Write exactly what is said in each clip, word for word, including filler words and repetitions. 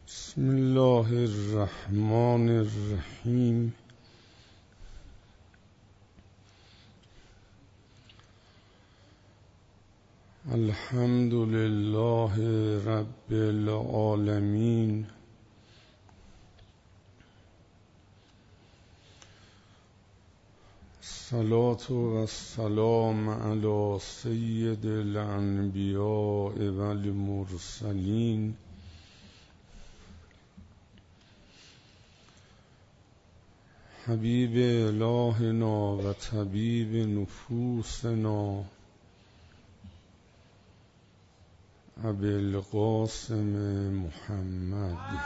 بسم الله الرحمن الرحیم. الحمد لله رب العالمین. الصلاة والسلام علی سید الانبیاء والمرسلین حبیب الهنا و طبیب نفوسنا ابی القاسم محمد.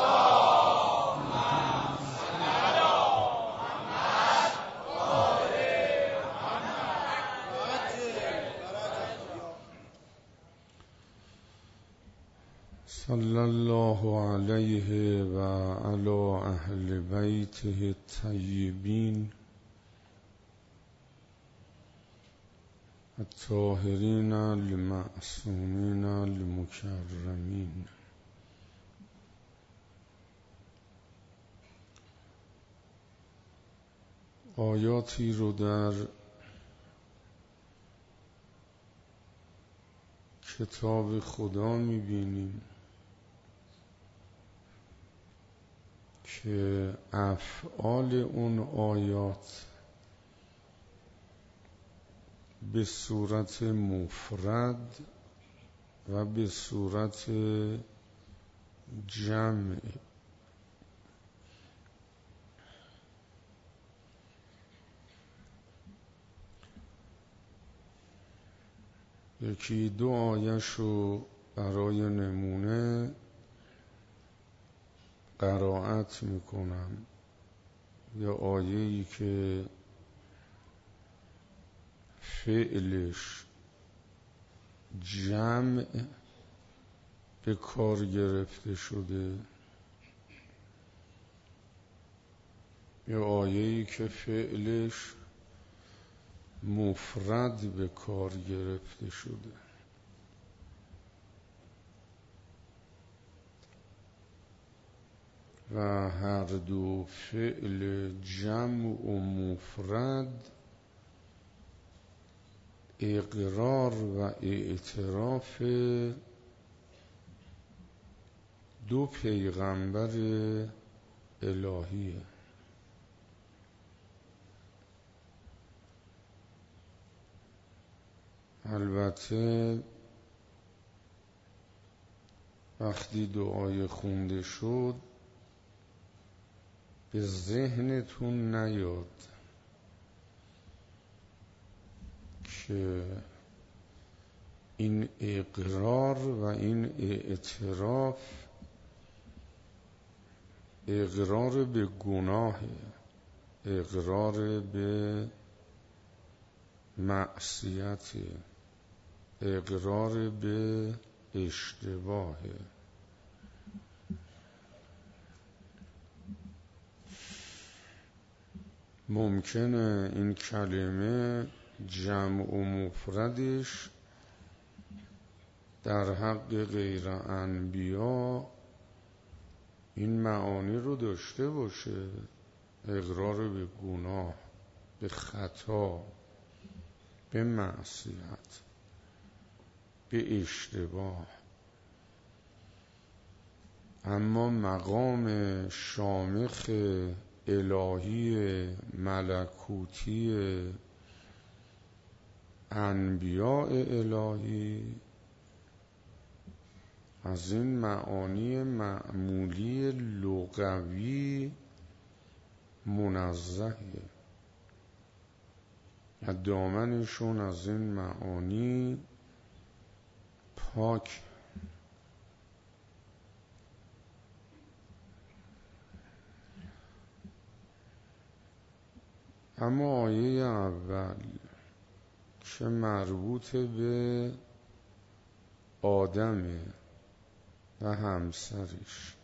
صلی الله علیه و علی اهل بیته الطیبین الطاهرین المعصومین المکرمین. آیاتی رو در کتاب خدا می‌بینیم که افعال اون آیات به صورت مفرد و به صورت جمع یکی دو آیه‌شو برای نمونه قرائت میکنم. یا آیه‌ای که فعلش جمع به کار گرفته شده، یا آیه‌ای که فعلش مفرد به کار گرفته شده. و هر دو فعل جمع و مفرد اقرار و اعتراف دو پیغمبر الهیه. البته وقتی دعای خونده شد به ذهنتون نیاد که این اقرار و این اعتراف اقرار به گناه، اقرار به معصیت، اقرار به اشتباه. ممکنه این کلمه جمع و مفردش در حق غیر انبیا این معانی رو داشته باشه: اقرار به گناه، به خطا، به معصیت، به اشتباه. اما مقام شامخ الهی ملکوتی انبیاء الهی از این معانی معمولی لغوی منزهه. دامنشون از این معانی پاک. اما آیه اول که مربوط به آدمه و همسرش،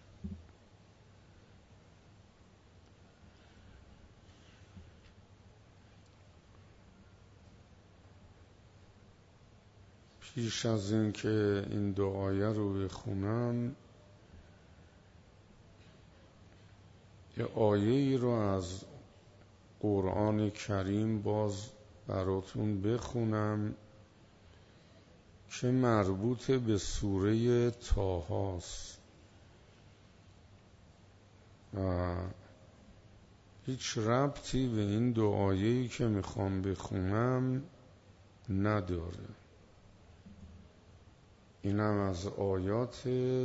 پیش از این که این دو آیه رو بخونم یه آیه ای رو از قرآن کریم باز براتون بخونم که مربوط به سوره طه است و هیچ ربطی به این دو آیه‌ای که میخوام بخونم نداره. اینم از آیات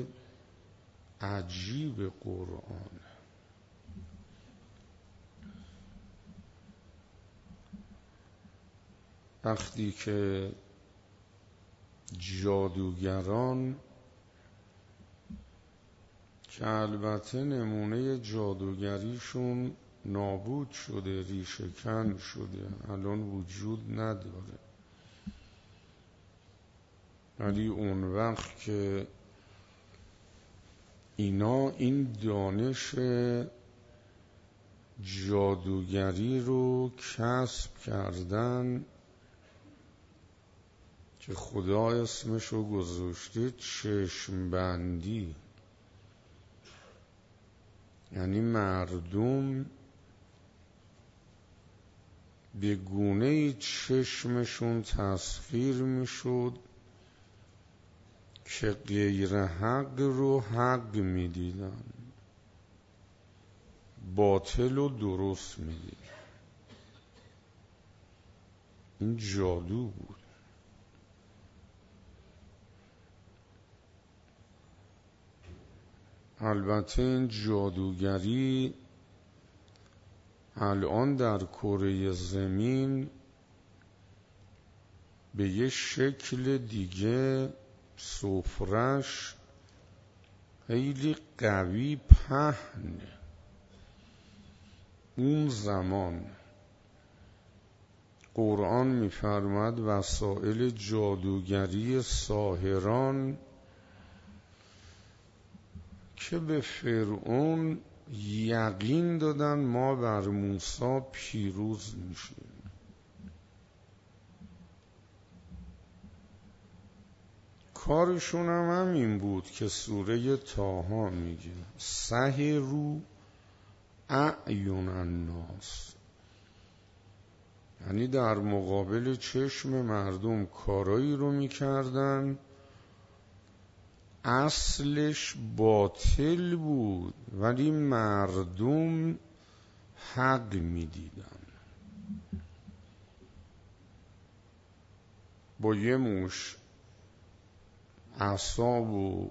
عجیب قرآن. وقتی که جادوگران که البته نمونه جادوگریشون نابود شده، ریشه کن شده، الان وجود نداره، ولی اون وقت که اینا این دانش جادوگری رو کسب کردن که خدا اسمشو گذاشته چشم بندی، یعنی مردم به گونه‌ای چشمشون تسخیر میشد که غیر حق رو حق میدیدن، باطل و درست میدیدن. این جادو بود. البته این جادوگری الان در کره زمین به یه شکل دیگه سفرش خیلی قوی پهنه. اون زمان قرآن می‌فرماد وسایل جادوگری ساحران که به فرعون یقین دادن ما بر موسی پیروز میشیم. کارشون هم همین بود که سوره طه میگه سحروا اعین الناس، یعنی در مقابل چشم مردم کارایی رو میکردن اصلش باطل بود ولی مردم حق میدیدن. با یه موش اعصاب و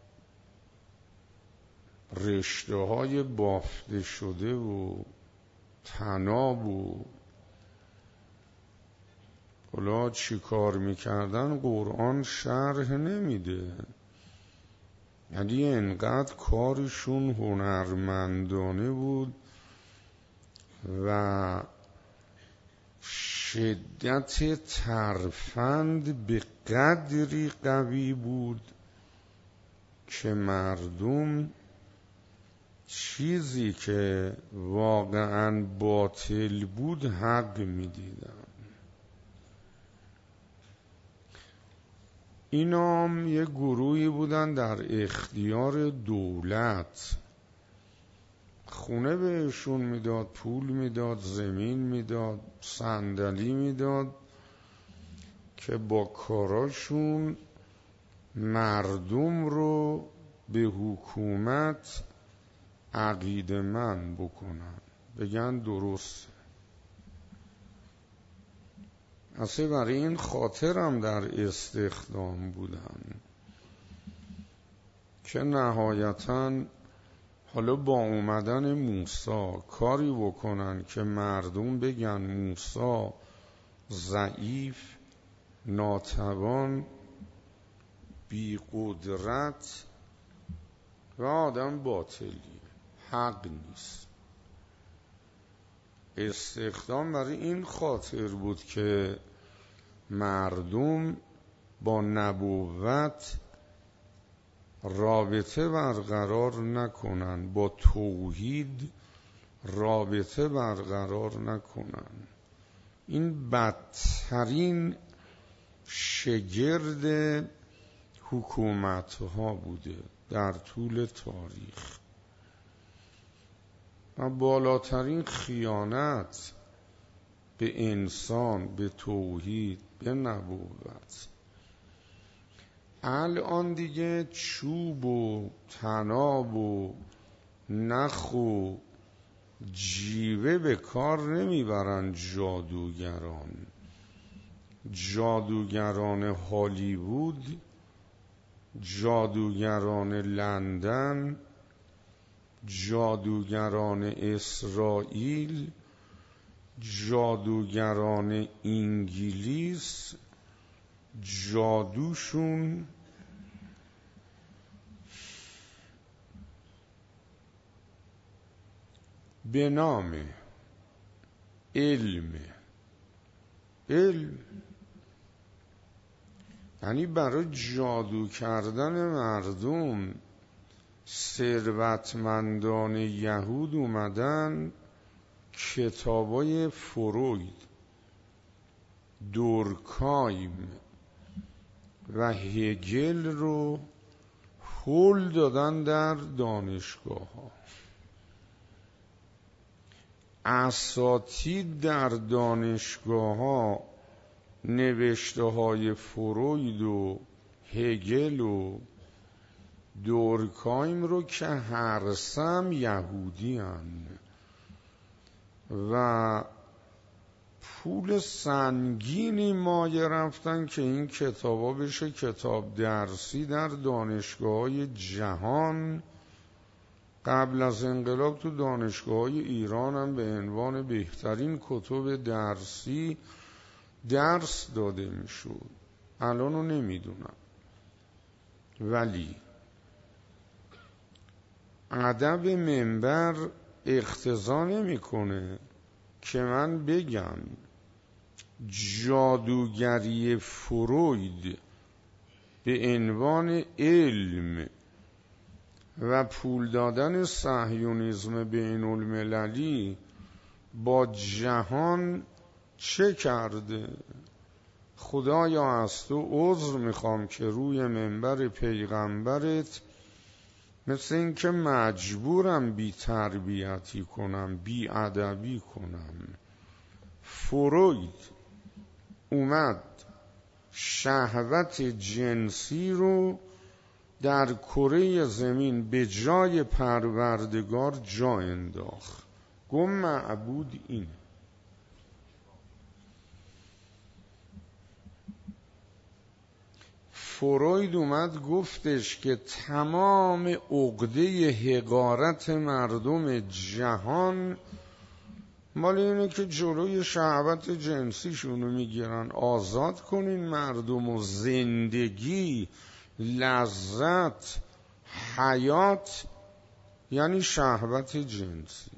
رشته های بافته شده و طناب و حالا چی کار میکردن قرآن شرح نمیده، یعنی انقدر کارشون هنرمندانه بود و شدت ترفند به قدری قوی بود که مردم چیزی که واقعا باطل بود حق می‌دیدن. اینا هم یه گروهی بودن در اختیار دولت، خونه بهشون میداد، پول میداد، زمین میداد، صندلی میداد که با کاراشون مردم رو به حکومت عقیده‌مند بکنن، بگن درست. اصلا برای این خاطر هم در استخدام بودن که نهایتاً حالا با اومدن موسی کاری بکنن که مردم بگن موسی ضعیف، ناتوان، بی قدرت و آدم باطلیه، حق نیست. استخدام برای این خاطر بود که مردم با نبوت رابطه برقرار نکنن، با توحید رابطه برقرار نکنن. این بدترین شگرد حکومت ها بوده در طول تاریخ. و بالاترین خیانت به انسان، به توحید، به نبوت. الان دیگه چوب و طناب و نخ و جیوه به کار نمیبرن جادوگران. جادوگران هالیوود، جادوگران لندن، جادوگران اسرائیل، جادوگران انگلیس، جادوشون به نام علم. علم یعنی برای جادو کردن مردم ثروتمندان یهود اومدن کتابای فروید، دورکایم و هگل رو هول دادن در دانشگاه ها. اساتید در دانشگاه ها نوشته های فروید و هگل و دورکایم رو که هر سم یهودی هن و پول سنگینی مایه رفتن که این کتابا بشه کتاب درسی در دانشگاه‌های جهان. قبل از انقلاب تو دانشگاه‌های ایران هم به عنوان بهترین کتب درسی درس داده میشد. الان رو نمیدونم، ولی ادب منبر اقتضا نمیکنه که من بگم جادوگری فروید به عنوان علم و پول دادن صهیونیسم بین المللی با جهان چه کرده. خدایا از تو عذر میخوام که روی منبر پیغمبرت مثل این که مجبورم بی تربیتی کنم، بی ادبی کنم. فروید اومد شهوت جنسی رو در کره زمین به جای پروردگار جا انداخت. گم معبود اینه. فروید اومد گفتش که تمام عقده حقارت مردم جهان مال اینه که جلوی شهوت جنسیشونو میگیرن. آزاد کنین مردم و زندگی، لذت، حیات یعنی شهوت جنسی.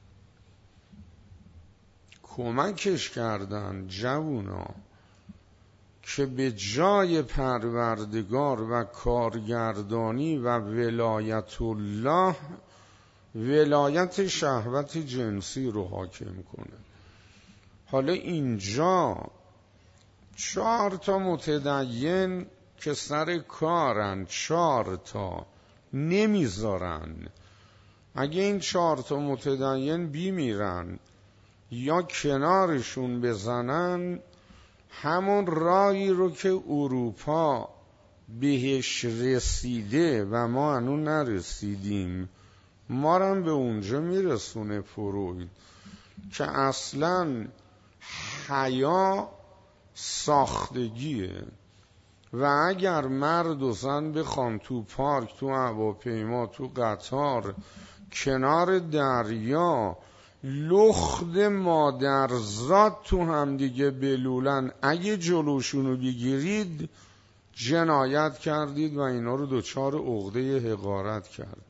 کمکش کردن جوونا که به جای پروردگار و کارگردانی و ولایت الله ولایت شهوت جنسی رو حاکم کنه. حالا اینجا چهار تا متدین که سر کارن، چهار تا نمیذارن. اگه این چهار تا متدین بیمیرن یا کنارشون بزنن، همون راهی رو که اروپا بهش رسیده و ما هنوز نرسیدیم، ما رو به اونجا میرسونه فروید که اصلا حیا ساختگیه. و اگر مرد و زن بخوان تو پارک، تو هواپیما، تو قطار، کنار دریا لخت مادرزاد تو هم دیگه بلولن، اگه جلوشونو بگیرید جنایت کردید و اینا رو دوچار عقده حقارت کرد.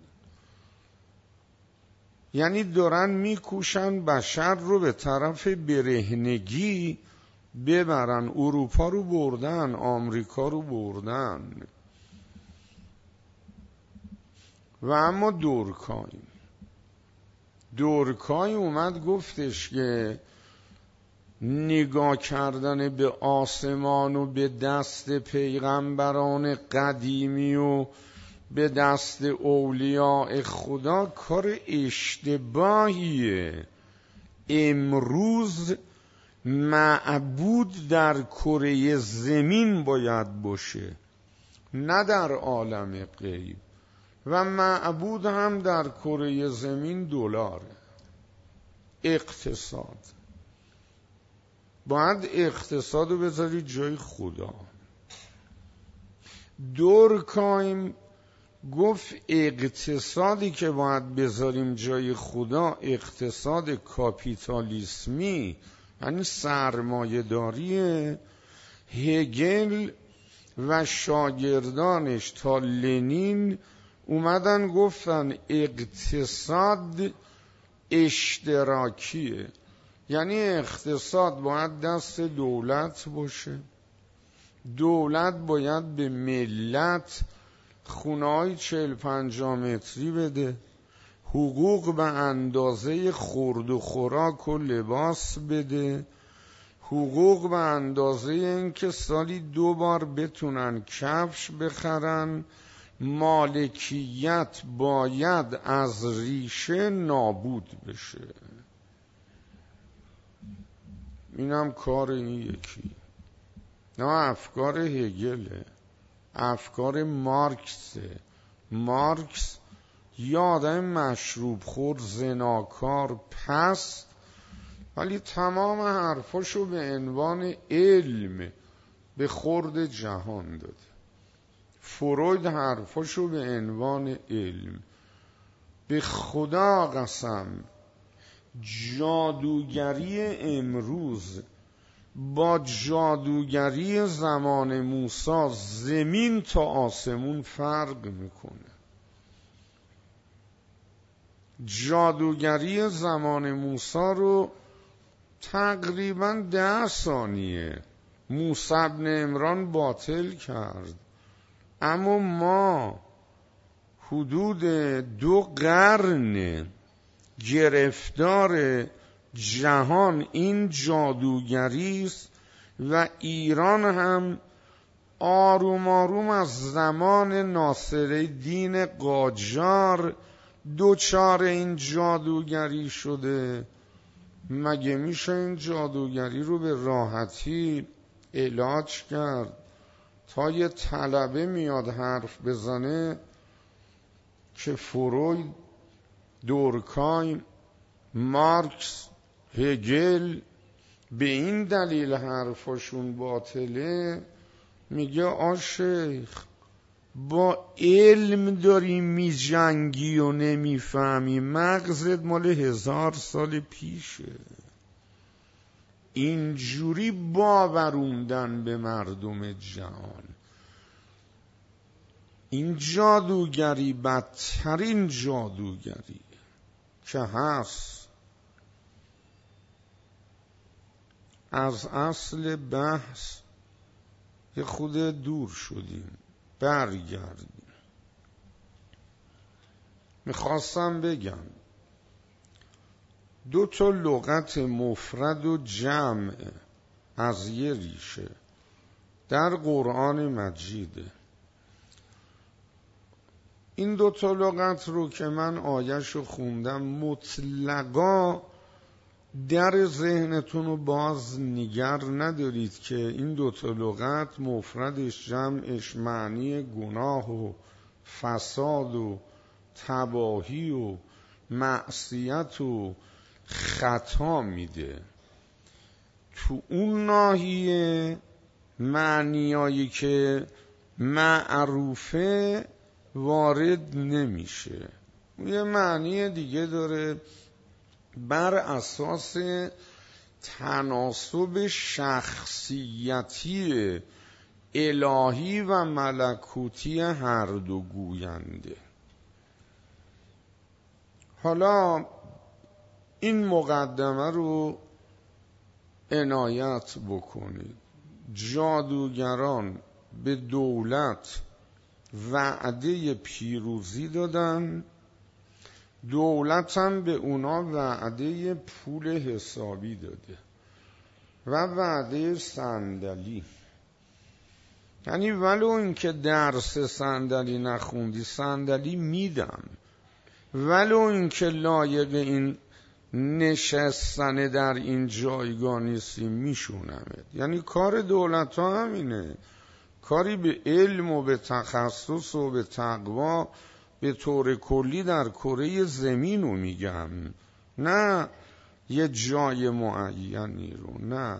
یعنی دارن میکوشن بشر رو به طرف برهنگی ببرن. اروپا رو بردن، آمریکا رو بردن. و اما دورکایم دورکایم اومد گفتش که نگاه کردن به آسمان و به دست پیغمبران قدیمی و به دست اولیاء خدا کار اشتباهیه. امروز معبود در کره زمین باید باشه، نه در عالم غیب. و معبود هم در کره زمین دلاره. اقتصاد باید اقتصاد رو بذاری جای خدا. دورکایم گفت اقتصادی که باید بذاریم جای خدا اقتصاد کاپیتالیسمی، یعنی سرمایه داریه. هگل و شاگردانش تا لنین اومدن گفتن اقتصاد اشتراکیه، یعنی اقتصاد باید دست دولت باشه، دولت باید به ملت خونه‌های چهل پنجاه متری بده، حقوق به اندازه خورد و خوراک و لباس بده، حقوق به اندازه این که سالی دو بار بتونن کفش بخرن، مالکیت باید از ریشه نابود بشه. اینم کار این یکی. نه افکار هگله، افکار مارکسه. مارکس یه آدم مشروب خور، زناکار، پست، ولی تمام حرفاشو به عنوان علم به خورد جهان داده. فروید حرفاشو به عنوان علم. به خدا قسم جادوگری امروز با جادوگری زمان موسی زمین تا آسمون فرق میکنه. جادوگری زمان موسی رو تقریبا ده ثانیه موسی بن عمران باطل کرد، اما ما حدود دو قرن گرفتار جهان این جادوگری است و ایران هم آروم آروم از زمان ناصرالدین قاجار دوچار این جادوگری شده. مگه میشه این جادوگری رو به راحتی علاج کرد؟ تا یه طلبه میاد حرف بزنه که فروید، دورکایم، مارکس، هگل به این دلیل حرفاشون باطله، میگه آ شیخ با علم داری میجنگی و نمیفهمی، مغزت مال هزار سال پیشه. اینجوری باوروندن به مردم جهان. این جادوگری بدترین جادوگری که هست. از اصل بحث یه خود دور شدیم، برگردیم. میخواستم بگم دو تا لغت مفرد و جمع از یه ریشه در قرآن مجیده. این دو تا لغت رو که من آیه‌شو خوندم مطلقا در ذهنتون رو باز نگر ندارید که این دو تا لغت مفردش جمعش معنی گناه و فساد و تباهی و معصیت و خطا میده. تو اون ناحیه معنیایی که معروفه وارد نمیشه. یه معنی دیگه داره بر اساس تناسب شخصیتی الهی و ملکوتی هر دو گوینده. حالا این مقدمه رو عنایت بکنید. جادوگران به دولت وعده پیروزی دادن، دولت هم به اونا وعده پول حسابی داده و وعده صندلی. یعنی ولو اینکه درس صندلی نخوندی صندلی میدم، ولو اینکه لایق این نشستن در این جایگاه نیستی میشونمت. یعنی کار دولت ها همینه، کاری به علم و به تخصص و به تقوا به طور کلی در کره زمین رو میگم، نه یه جای معینی رو. نه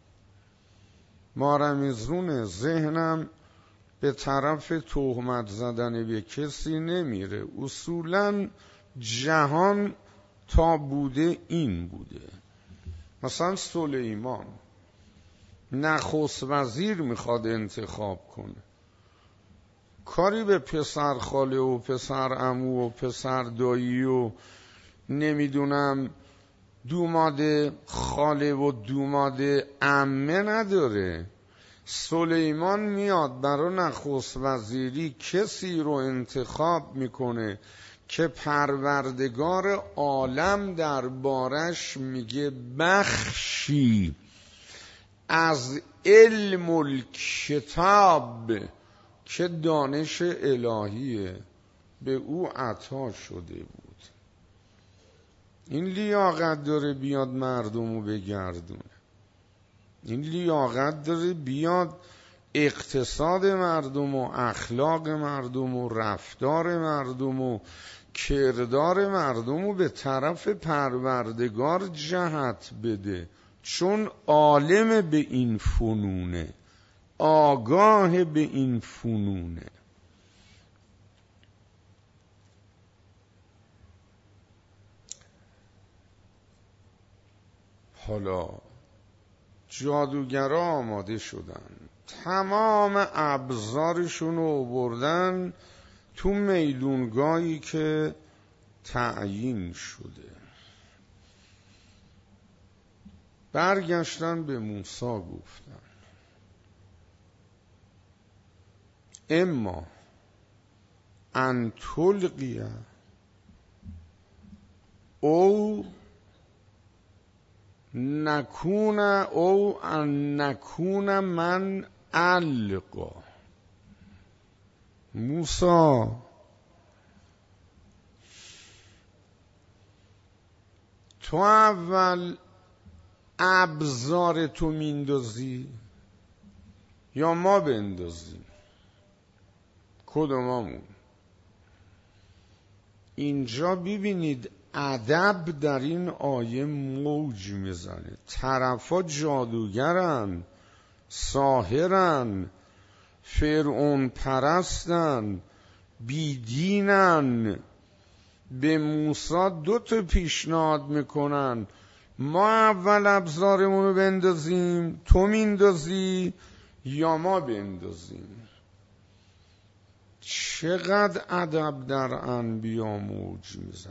مارمیزونه، ذهنم به طرف تهمت زدن به کسی نمیره. اصولاً جهان تا بوده این بوده. مثلا سلیمان نخست وزیر میخواد انتخاب کنه، کاری به پسر خاله و پسر عمو و پسر دایی و نمیدونم دوماد خاله و دوماد عمه نداره. سلیمان میاد برای نخست وزیری کسی رو انتخاب میکنه که پروردگار عالم دربارش میگه بخشی از علم الکتاب که دانش الهیه به او عطا شده بود. این لیاقت داره بیاد مردمو بگردونه، این لیاقت داره بیاد اقتصاد مردم و اخلاق مردم و رفتار مردم و کردار مردم رو به طرف پروردگار جهت بده، چون عالم به این فنونه، آگاه به این فنونه. حالا جادوگرا آماده شدن، تمام ابزارشون رو آوردن تو میدونگاهی که تعیین شده. برگشتن به موسی گفتن اما ان تلقیه او نکون او ان نکون من القا. موسی تو اول ابزار تو میندازی یا ما بندازیم؟ کدوممون؟ اینجا ببینید ادب در این آیه موج میزنه. طرفا جادوگرن، ساحرن، فرعون پرستن، بیدینن. به موسی دو تا پیشنهاد میکنن، ما اول ابزارمون رو بندازیم، تو میندازی یا ما بندازیم؟ چقدر ادب در انبیا موج میزنه.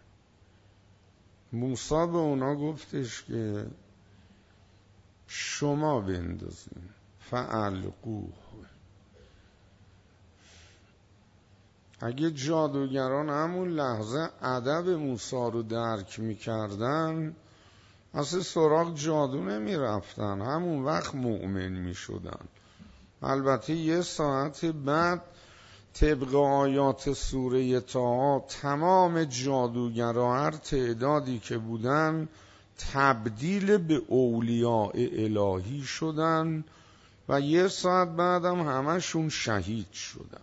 موسی به اونا گفتش که شما بندازین، فالقوه. اگه جادوگران همون لحظه ادب موسی رو درک میکردن، اصلا سراغ جادو نمی رفتن، همون وقت مؤمن می شدن. البته یه ساعت بعد طبق آیات سوره طه تمام جادوگرها هر تعدادی که بودن تبدیل به اولیاء الهی شدن و یه ساعت بعدم همشون شهید شدن.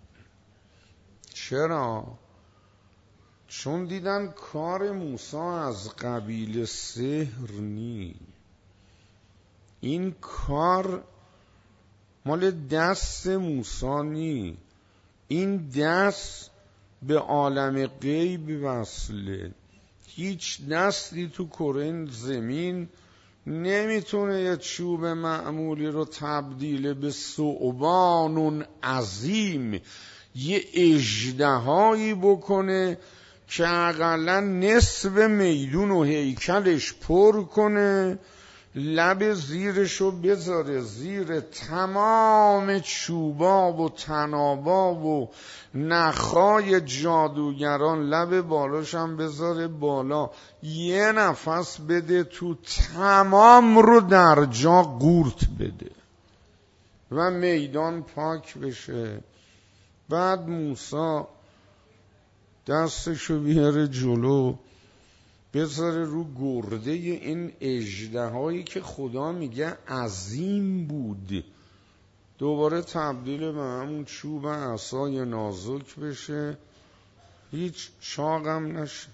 چرا؟ چون دیدن کار موسی از قبیل سحر نی، این کار مال دست موسی نی، این دست به عالم غیب وصله. هیچ دستی تو کره زمین نمیتونه یه چوب معمولی رو تبدیل به ثعبان عظیم، یه اژدهایی بکنه که اقلا نصف میدون و هیکلش پر کنه، لب زیرشو بذاره زیر تمام چوبا و تنابا و نخای جادوگران، لب بالاش هم بذاره بالا، یه نفس بده تو تمام رو در جا قورت بده و میدان پاک بشه. بعد موسی دستشو بیاره جلو، بذاره رو گرده این اژدهایی که خدا میگه عظیم بود، دوباره تبدیل به همون چوب عصای نازک بشه، هیچ چاقم نشه،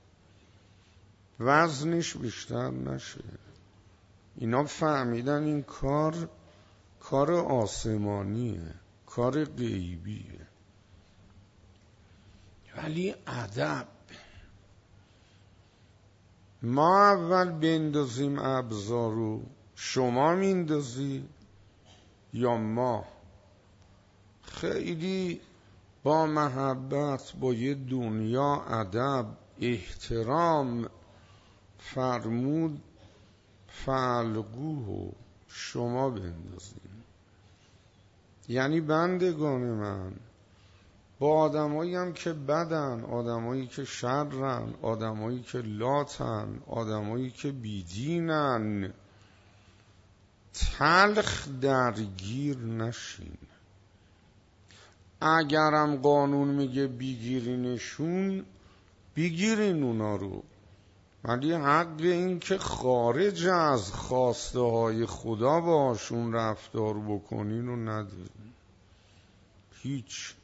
وزنش بیشتر نشه. اینا فهمیدن این کار کار آسمانیه، کار غیبیه. ولی ادب، ما اول بندازیم ابزارو، شما میندازی یا ما؟ خیلی با محبت، با یه دنیا ادب احترام فرمود فعلقوه، شما بندازین. یعنی بندگان من، با آدمایی هم که بدن، آدمایی که شرن، آدمایی که لاتن، آدمایی که بیدینن، تلخ درگیر نشین. اگرم قانون میگه بیگیرینشون، بیگیرین اونا رو، ولی حق این که خارج از خواسته های خدا باشون رفتار بکنین و ندارین. هیچ.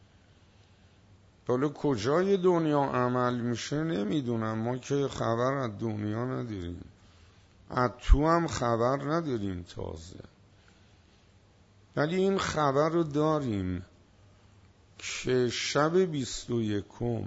حالا کجای دنیا عمل میشه نمیدونم، ما که خبر از دنیا نداریم، از تو هم خبر نداریم تازه، ولی این خبر رو داریم که شب بیست و یکم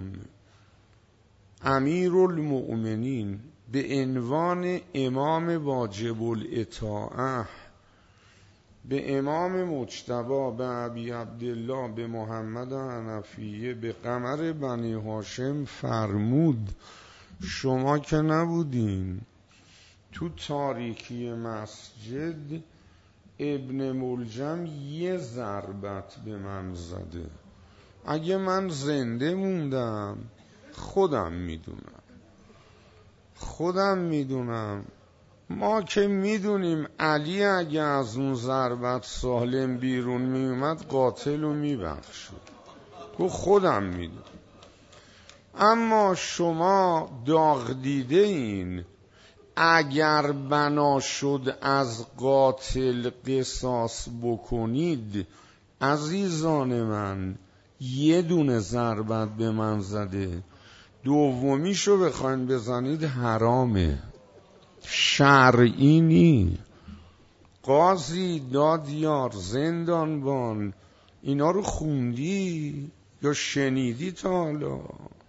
امیرالمؤمنین به عنوان امام واجب الاطاعه، به امام مجتبی، به ابی عبدالله، به محمد حنفیه، به قمر بنی هاشم فرمود شما که نبودین تو تاریکی مسجد، ابن ملجم یه ضربت به من زده. اگه من زنده موندم خودم میدونم، خودم میدونم. ما که میدونیم علی اگه از اون ضربت سالم بیرون میومد قاتل رو میبخشید، تو خودم میدونم. اما شما داغ دیده این، اگر بنا شد از قاتل قصاص بکنید، عزیزان من یه دونه ضربت به من زده، دومیشو بخواین بزنید حرامه، شرعی نی. قاضی، دادیار، زندانبان، اینا رو خوندی یا شنیدی تا حالا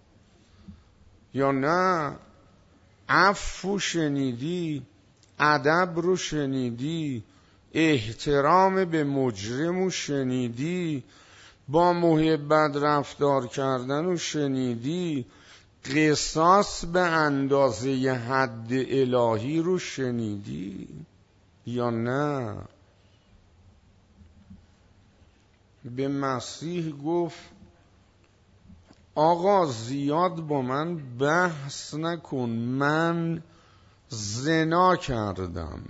یا نه؟ عفو شنیدی، ادب رو شنیدی، احترام به مجرم رو شنیدی، با محبت رفتار کردن رو شنیدی، قصاص به اندازه حد الهی رو شنیدی یا نه؟ به مسیح گفت آقا زیاد با من بحث نکن، من زنا کردم،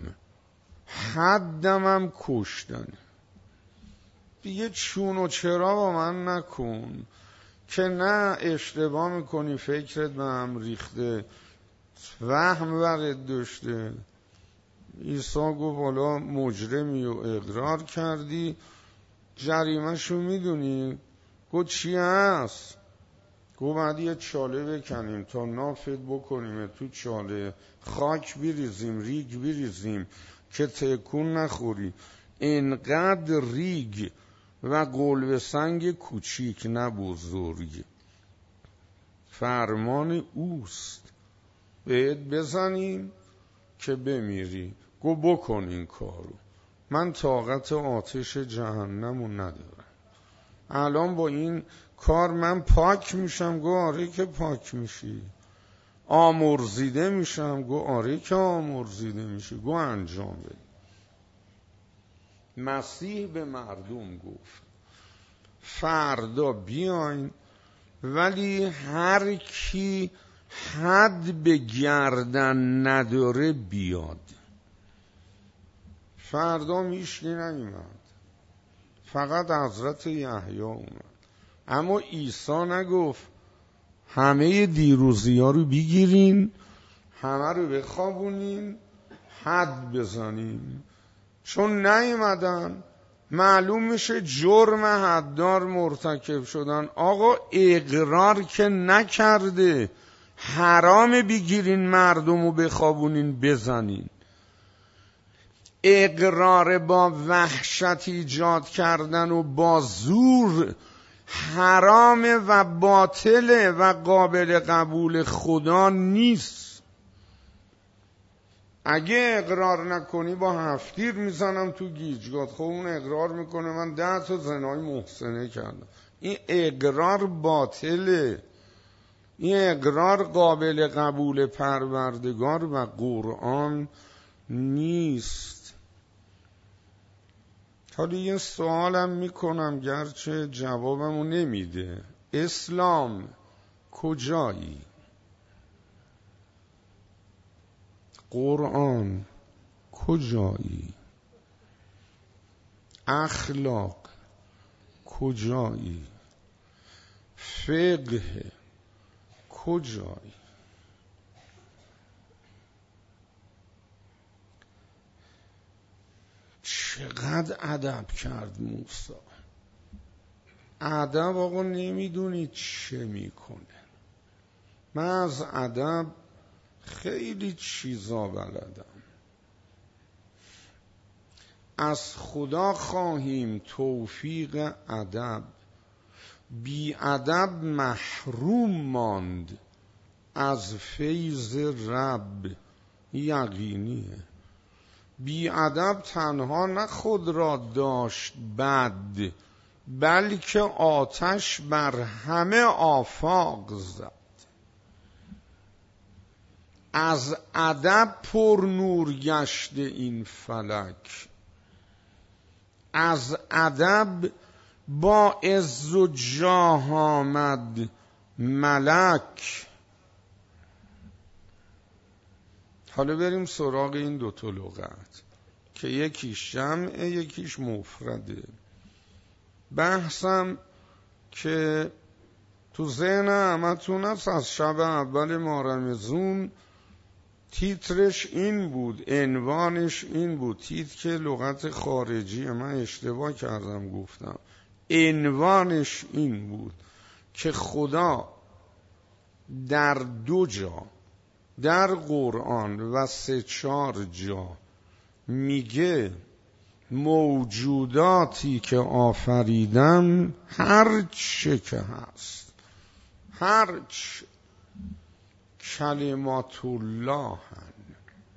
حدمم کشتن، دیگه چون و چرا با من نکن که نه اشتباه میکنی، فکرت به هم ریخته، وهم برت داشته. عیسی گفت حالا مجرمی و اقرار کردی، جریمه‌شو میدونی؟ گفت چی هست؟ گفت بعد یه چاله بکنیم تا نافت بکنیم تو چاله، خاک بریزیم، ریگ بریزیم که تکون نخوری، اینقدر ریگ و قلب سنگ کوچیک نه بزرگ، فرمان اوست، بهت بزنیم که بمیری. گو بکن این کارو، من طاقت آتش جهنمو ندارم. الان با این کار من پاک میشم؟ گو آره که پاک میشی. آمرزیده میشم؟ گو آره که آمرزیده میشی. گو انجام بده. مسیح به مردم گفت فردا بیاین، ولی هر کی حد به گردن نداره بیاد. فردا میشنی نمیمد. فقط حضرت یحیی اومد. اما عیسی نگفت همه دیروزی ها رو بگیرین، همه رو بخوابونین، حد بزنین. چون نیومدن معلوم میشه جرم حددار مرتکب شدن. آقا اقرار که نکرده، حرام بگیرین مردم رو بخوابونین بزنین. اقرار با وحشت ایجاد کردن و با زور حرامه و باطله و قابل قبول خدا نیست. اگه اقرار نکنی با هفتیر میزنم تو گیجگات. خب اون اقرار میکنه من ده تا زنای محسنه کردم. این اقرار باطله. این اقرار قابل قبول پروردگار و قرآن نیست. حالا یه سوالم میکنم گرچه جوابمو نمیده. اسلام کجایی؟ قرآن کجایی؟ اخلاق کجایی؟ فقه کجایی؟ چقدر ادب کرد موسی. ادب آقا نمیدونی چه میکنه. من از ادب خیلی چیزا بلدم. از خدا خواهیم توفیق ادب. بی ادب محروم ماند از فیض رب. یقینیه. بی ادب تنها نه خود را داشت بد، بلکه آتش بر همه آفاق زد. از ادب پر نور گشته این فلک. از ادب با عز و جاه آمد ملک. حالا بریم سراغ این دو تا لغت که یکیش جمعه یکیش مفرده. بحثم که تو ذهن همتون هست از شب اول ماه رمضان تیترش این بود، عنوانش این بود. تیتر که لغت خارجی، من اشتباه کردم گفتم. عنوانش این بود که خدا در دو جا در قرآن و سه چار جا میگه موجوداتی که آفریدم هر چه که هست، هر چه کلمات الله هن.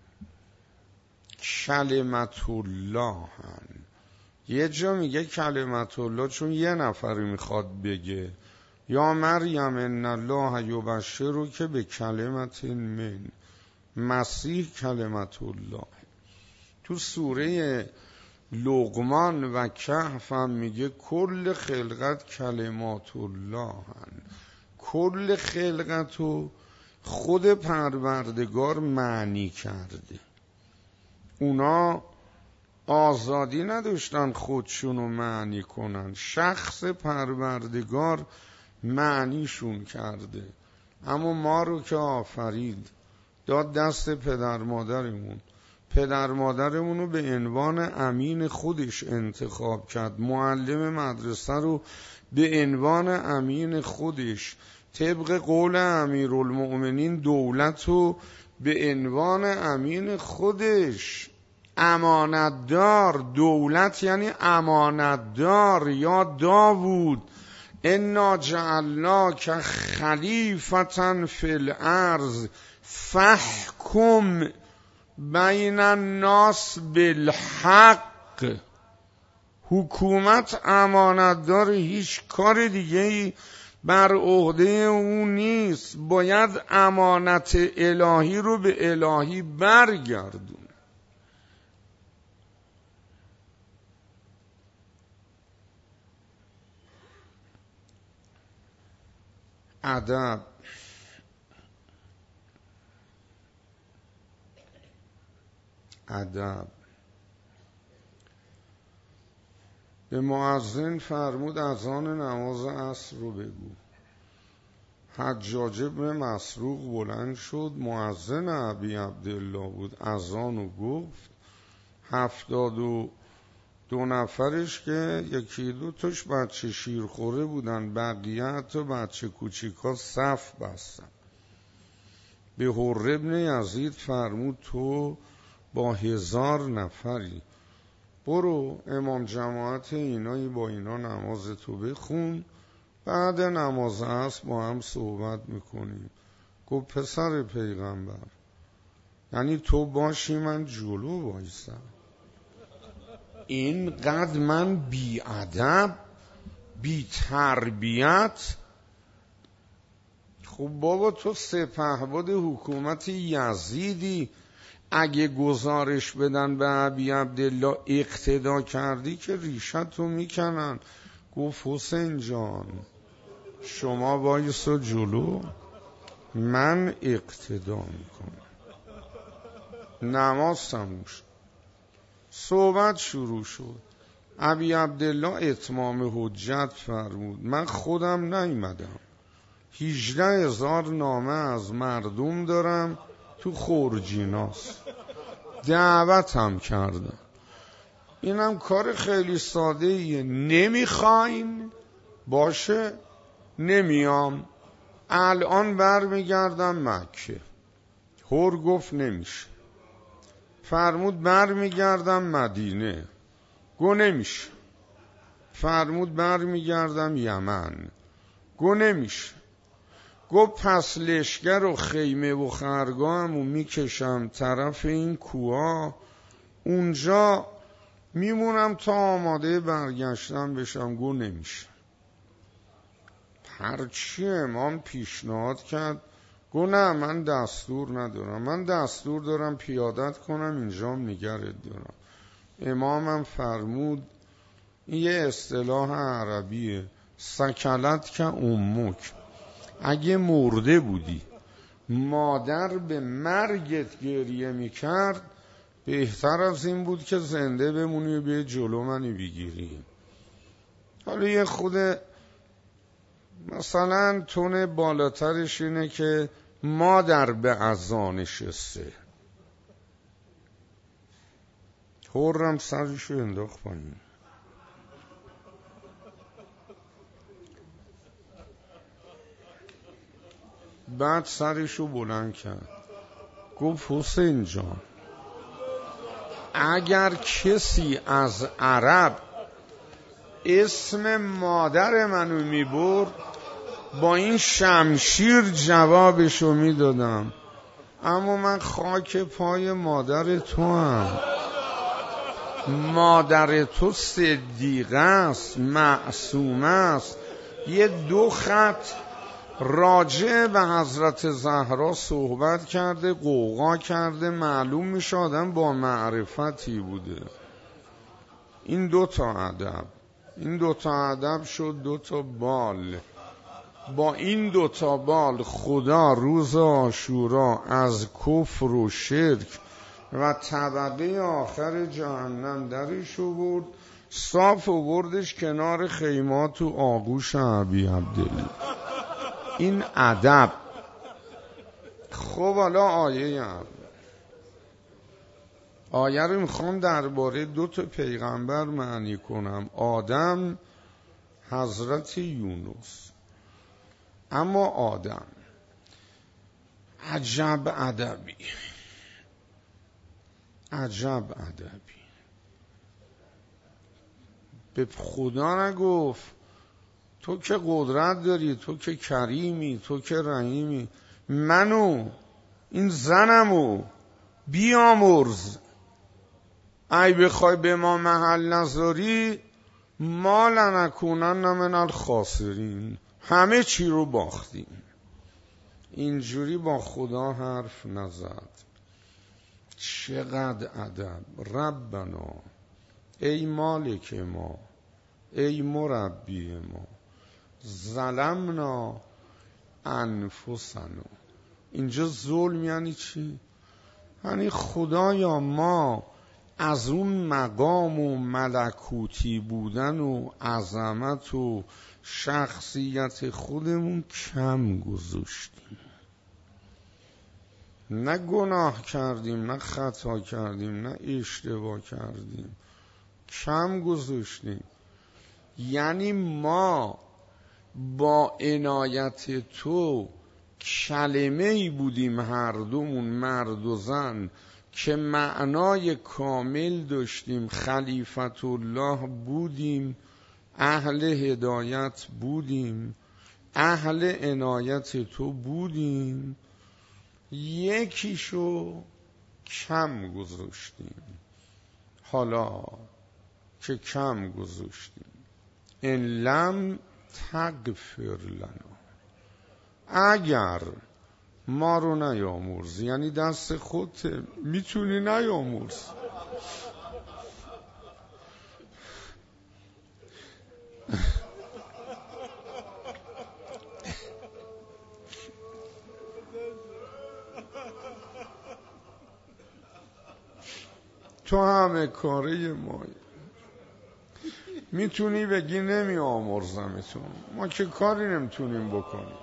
کلمات الله هن. یه جا میگه کلمات الله چون یه نفری میخواد بگه یا مریم ان الله یبشرو که به کلمت من. مسیح کلمت الله. تو سوره لقمان و کهف هم میگه کل خلقت کلمات الله هن. کل خلقت رو خود پروردگار معنی کرده. اونا آزادی نداشتن خودشونو معنی کنن، شخص پروردگار معنیشون کرده. اما ما رو که آفرید داد دست پدر مادرمون، پدر مادرمون رو به عنوان امین خودش انتخاب کرد. معلم مدرسه رو به عنوان امین خودش، طبق قول امیرالمؤمنین دولت رو به عنوان امین خودش. امانتدار، دولت یعنی امانتدار. یا داوود انا جعلناک خلیفة فی الارض فاحکم بین الناس بالحق. حکومت امانتدار، هیچ کار دیگه ای بر عهده اون نیست. باید امانت الهی رو به الهی برگردون. ادب ادب به مؤذن فرمود اذان نماز عصر رو بگو. حجاج بن مسروق بلند شد، مؤذن ابی عبدالله بود، اذان رو گفت. هفتاد و دو نفرش که یکی دو تاش بچه شیرخوره بودن، بقیه حتی بچه کوچیکا صف بستن. به حر بن یزید فرمود تو با هزار نفری برو امام جماعت اینایی با اینا نماز تو بخون، بعد نماز عصر با هم صحبت میکنیم. گفت پسر پیغمبر یعنی تو باشی من جلو وایسم؟ اینقدر من بی ادب بی تربیت؟ خب بابا تو سپهبد حکومت یزیدی، اگه گزارش بدن به ابی عبدالله اقتدا کردی که ریشتو میکنن. گفت حسین جان شما وایسا جلو، من اقتدا میکنم. نماز تموم شد، صحبت شروع شد. ابی عبدالله اتمام حجت فرمود. من خودم نیومدم، هجده هزار نامه از مردم دارم تو خورجیناست، دعوت هم کردم. اینم کار خیلی ساده ایه. نمیخواین باشه نمیام، الان بر میگردم مکه. هر گفت نمیشه. فرمود بر میگردم مدینه. گو نمیشه. فرمود بر میگردم یمن. گو نمیشه. گو پس لشگر و خیمه و خرگاهمو میکشم طرف این کوها، اونجا میمونم تا آماده برگشتم بشم. گو نمیشه. هرچی امام پیشنهاد کرد گو نه من دستور ندارم، من دستور دارم پیادت کنم اینجام نگرت دارم. امامم فرمود این یه اصطلاح عربیه، سکلت که امک، اگه مرده بودی مادر به مرگت گریه میکرد بهتر از این بود که زنده بمونی و به جلو منی بگیری. حالا یه خود مثلا تون بالاترش اینه که مادر به اذان نشسته. حرم سرشو انداخت پایین. بعد سرشو بلند کرد گفت حسین جان اگر کسی از عرب اسم مادر منو میبرد با این شمشیر جوابشو میدادم، اما من خاک پای مادر تو هم. مادر تو صدیقه است، معصومه است. یه دو خط راجع به حضرت زهرا صحبت کرده، قوقا کرده، معلوم میشه آدم با معرفتی بوده. این دو تا ادب، این دو تا ادب شد دو تا بال. با این دو تا بال خدا روز عاشورا از کفر و شرک و طبقه آخر جهنم درش آورد، صاف آوردش کنار خیمات و آغوش ابی عبدالله. این ادب. خب حالا آیه اول. آیه رو میخوام درباره دو تا پیغمبر معنی کنم، آدم، حضرت یونس. اما آدم عجب ادبی، عجب ادبی. به خدا نگفت تو که قدرت داری، تو که کریمی، تو که رحیمی، منو این زنمو بیامرز، ای بخوای به ما محل نذاری ما لنکونن من الخاسرین، همه چی رو باختیم. اینجوری با خدا حرف نزد. چقدر ادب. ربنا، ای مالک ما، ای مربی ما، ظلمنا انفسنا. اینجا ظلم یعنی چی؟ یعنی خدایا ما از اون مقام و ملکوتی بودن و عظمت و شخصیت خودمون کم گذاشتیم. نه گناه کردیم، نه خطا کردیم، نه اشتباه کردیم، کم گذاشتیم. یعنی ما با عنایت تو کلمه ای بودیم هر دومون، مرد و زن، که معنای کامل داشتیم، خلیفت الله بودیم، اهل هدایت بودیم، اهل عنایت تو بودیم، یکیشو کم گذاشتیم. حالا که کم گذاشتیم، ان لم تغفر لنا، اگر ما رو نیامرزی، یعنی دست خودت، میتونی نیامرز. تو همه کاره مایی، میتونی بگی نمی آمرزمتون، ما که کاری نمیتونیم بکنیم.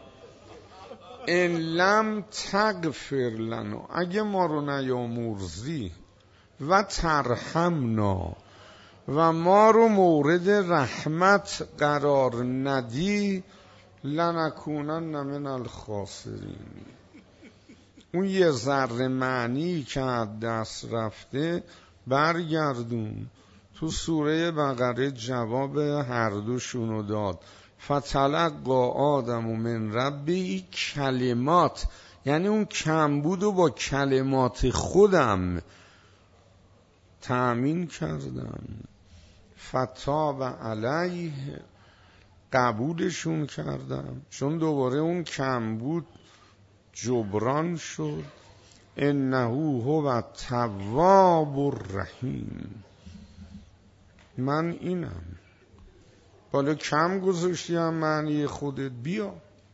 ان لم تغفر لنا، اگه ما رو نیامرزی، و ترحمنا، و ما رو مورد رحمت قرار ندی، لنکونن من الخاسرین. اون یه ذره معنی که از دست رفته برگردون. تو سوره بقره جواب هر دوشونو داد. فتلقی آدم من ربی کلمات، یعنی اون کمبود و با کلمات خودم تأمین کردم. فتاب علیه، قبولشون کردم، چون دوباره اون کمبود جبران شد. انه هو التواب الرحیم. من اینم. بالا کم گذاشتی هم معنی خودت، بیا.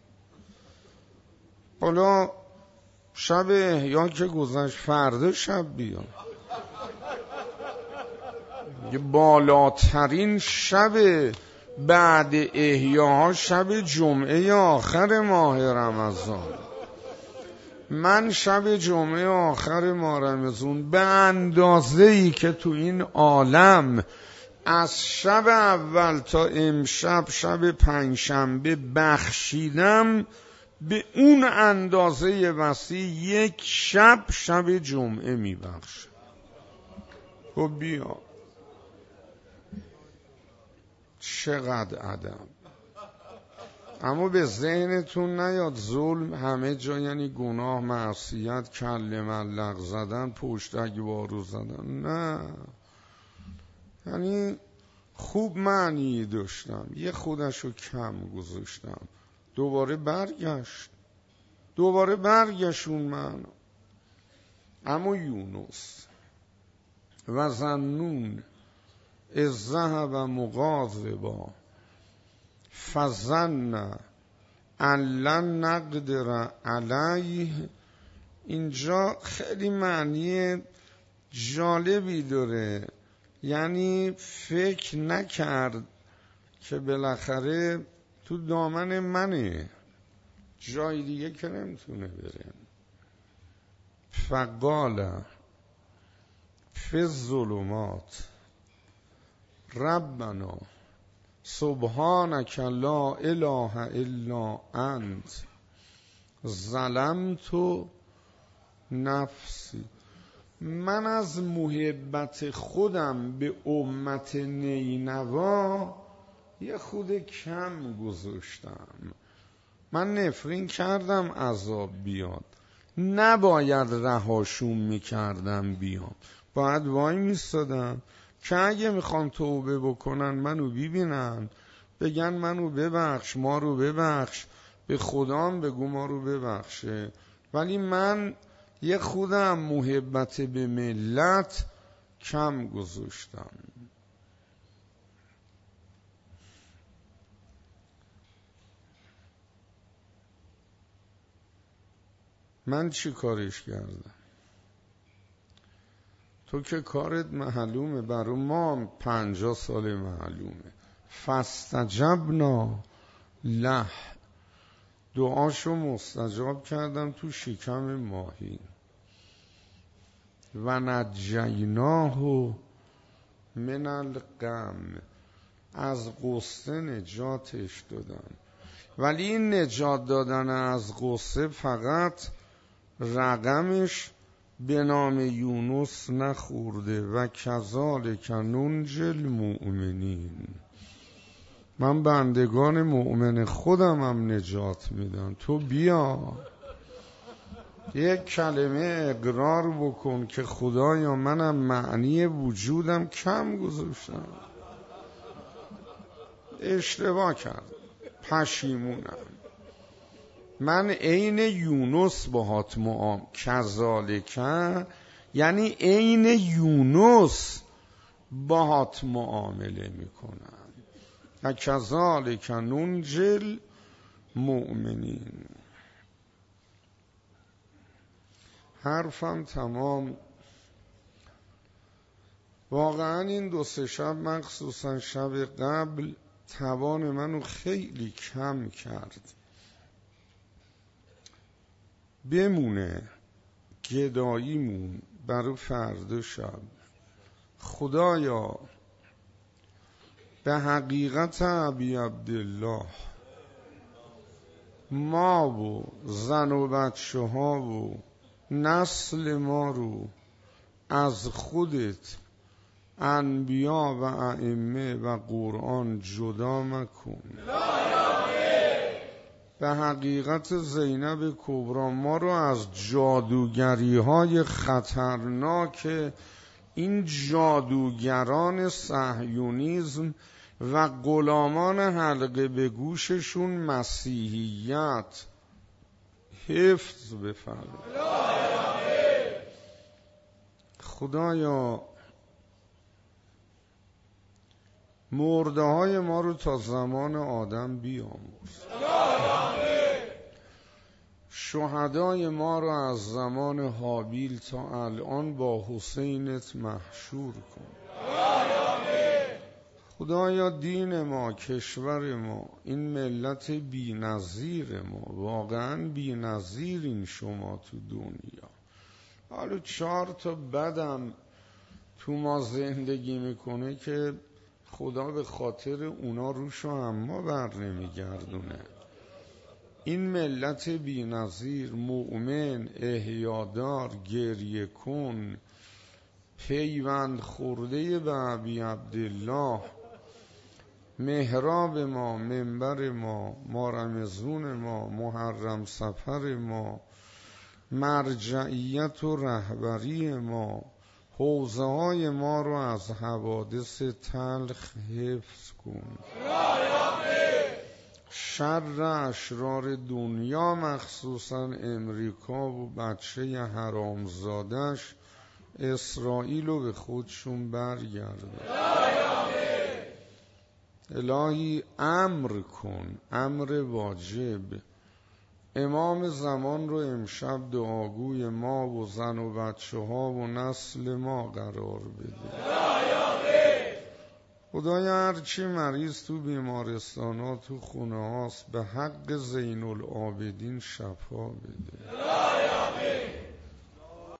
بالا شب احیا که گذشت، فردا شب بیا. یه بالاترین شب بعد احیاها شب جمعه آخر ماه رمضان. من شب جمعه آخر ماه رمضان به اندازه ای که تو این عالم از شب اول تا امشب شب پنجشنبه بخشیدم، به اون اندازه وسیع یک شب شب جمعه میبخشم. خب بیا، چقدر ادب. اما به ذهنتون نیاد ظلم همه جا یعنی گناه، معصیت، کله ملق زدن، پشتک وارو زدن. نه، یعنی خوب معنی داشتم، یه خودشو کم گذاشتم، دوباره برگشت، دوباره برگشون معنا. اما یونس و ذنون اذ ذهب مغاضبا فظن ان لن نقدر علیه، اینجا خیلی معنی جالبی داره. یعنی فکر نکرد که بالاخره تو دامن منه، جای دیگه که نمیتونه بره. فقال فی الظلمات ربنا سبحانک لا اله الا انت ظلمت نفسی. من از محبت خودم به امت نینوا یه خود کم گذاشتم. من نفرین کردم عذاب بیاد، نباید رهاشون میکردم بیام، باید وای میستادم که اگه میخوان توبه بکنن منو ببینن، بگن منو ببخش، ما رو ببخش، به خدام بگو ما رو ببخشه. ولی من یه خودم محبت به ملت کم گذاشتم. من چی کارش کردم؟ تو که کارت معلومه، برای ما پنجاه سال معلومه. فاستجبنا له، دعاشو مستجاب کردم تو شکم ماهی. و نجیناه من الغم، از غصه نجاتش دادم. ولی این نجات دادن از غصه فقط رقمش به نام یونس نخورده. و کذالک ننجی المؤمنین، من بندگان مؤمن خودم هم نجات میدم. تو بیا یک کلمه اقرار بکن که خدایا منم معنی وجودم کم گذاشتم، اشتباه کردم، پشیمونم، من عین یونس باهات معام کذالک، یعنی عین یونس باهات معامله میکنم. و کذالک ننجی المؤمنین. حرفم تمام. واقعا این دو سه شب، مخصوصا شب قبل، توان منو خیلی کم کرد. بمونه گداییمون برای فردا شب. خدایا به حقیقت ابی عبدالله، ما و زن و بچه ها و نسل ما رو از خودت، انبیا و ائمه و قرآن جدا مکن. به حقیقت زینب کبری، ما رو از جادوگری های خطرناک این جادوگران صهیونیسم و غلامان حلقه به گوششون مسیحیت حفظ بفرما. خدایا مرده های ما رو تا زمان آدم بیامرز. شهدای ما رو از زمان حابیل تا الان با حسینت محشور کن. خدایا دین ما، کشور ما، این ملت بی نظیر ما، واقعا بی نظیرین شما تو دنیا. حالا چهار تا بدم تو ما زندگی میکنه که خدا به خاطر اونا روشو اما بر نمیگردونه. این ملت بی نظیر، مؤمن، احیادار، گریه کن، پیوند خورده به ابی عبدالله، محراب ما، منبر ما، مارمزون ما، محرم سفر ما، مرجعیت و رهبری ما، حوزه های ما رو از حوادث تلخ حفظ کن. شر اشرار دنیا، مخصوصا امریکا و بچه حرامزادش اسرائیل رو به خودشون برگردن. الهی امر کن، امر واجب. امام زمان رو امشب دعاگوی ما و زن و بچه ها و نسل ما قرار بده. خدایا هرچی مریض تو بیمارستان ها، تو خونه هاست، به حق زین العابدین شفا بده.